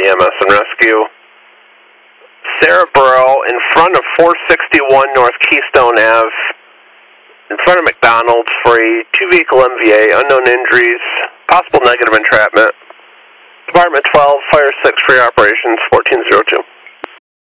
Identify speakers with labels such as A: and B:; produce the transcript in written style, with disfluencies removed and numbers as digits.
A: EMS and Rescue. Sarah Burrow in front of 461 North Keystone Ave, in front of McDonald's for a 2-vehicle MVA, unknown injuries, possible negative entrapment. Department 12, Fire 6 for your operations, 1402.